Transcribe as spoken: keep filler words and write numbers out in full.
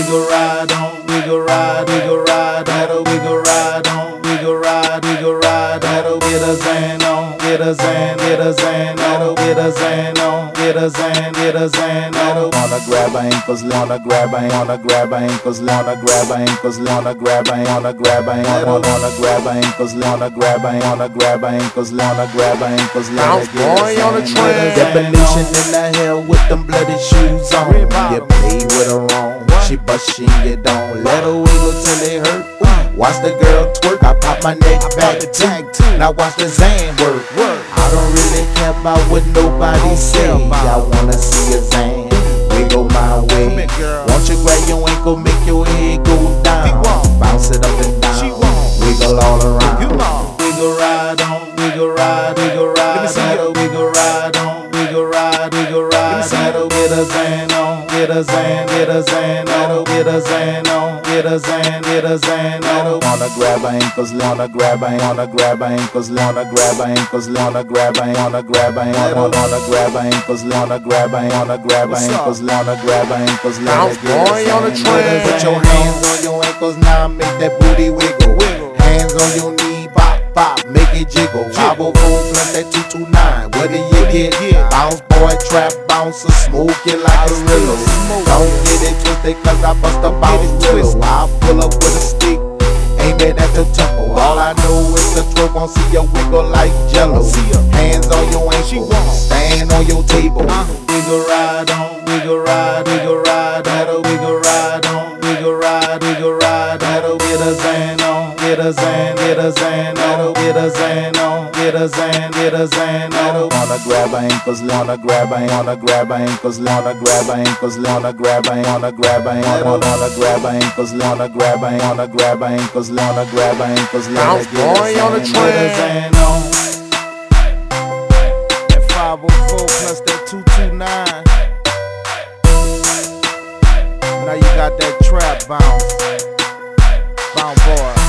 go ride on, we go ride, we go ride, that'll we go ride on, we go ride, we go ride, that'll get a Zan on, get a Zan, get a Zan, that'll get a Zan on, get a Zan, get a Zan, that'll wanna grab her ankles, wanna grab her, wanna grab her ankles, wanna grab her ankles, wanna grab her, wanna grab her, wanna wanna grab her ankles, wanna grab her, wanna grab her ankles, wanna grab her ankles, Bounce boy on the train. Definition in the hell with them bloody shoes on. You play with her wrong, she bustin' you down. Let her wiggle till it hurt. Watch the girl twerk, I pop my neck back too. Now watch the Zan work. I don't really care about what nobody say. I wanna see a Zan wiggle my way. Won't you grab your ankle, make your head go down, bounce it up and down, wiggle all around. Wiggle ride on, wiggle ride, wiggle ride, that'll wiggle ride on, wiggle ride, wiggle ride, that'll get a Zan on, get a Zan, get a Zan, that'll get a Zan on, get a Zan, get a Zan, that'll wanna grab her ankles, wanna grab her, wanna grab her ankles, wanna grab her ankles, wanna grab her, wanna grab her, wanna wanna grab her ankles, wanna grab her, wanna grab her ankles, wanna grab her ankles, Bounce boy on the train. Put your hands on your ankles now, make that booty wiggle. Hands on your knee, pop, pop, make it jiggle. Wobble, boom, plus that two two nine. What do you get? Bounce boy, trap bouncer, smoke it like a Rillo. Don't get it twisted, cause I bust a bounce Rillo. I pull up with a stick, aim it at the temple. All I know is the twerk won't see you wiggle like Jello. Hands on your ankles, stand on your table. Wiggle ride on, wiggle ride, wiggle ride, that'll wiggle ride on, wiggle ride, wiggle ride, that'll get a Zan on, get a Zan, get a Zan, that'll get a Zan on, get a Zan, get a Zan, that'll wanna grab her ankles, wanna grab her, wanna grab her ankles, wanna grab her ankles, wanna grab her, wanna grab her, wanna wanna grab her ankles, wanna grab her, wanna grab her ankles, wanna grab her ankles, Bounce boy on the train. That five oh four plus that two two nine. Now you got that trap bounce, bounce boy.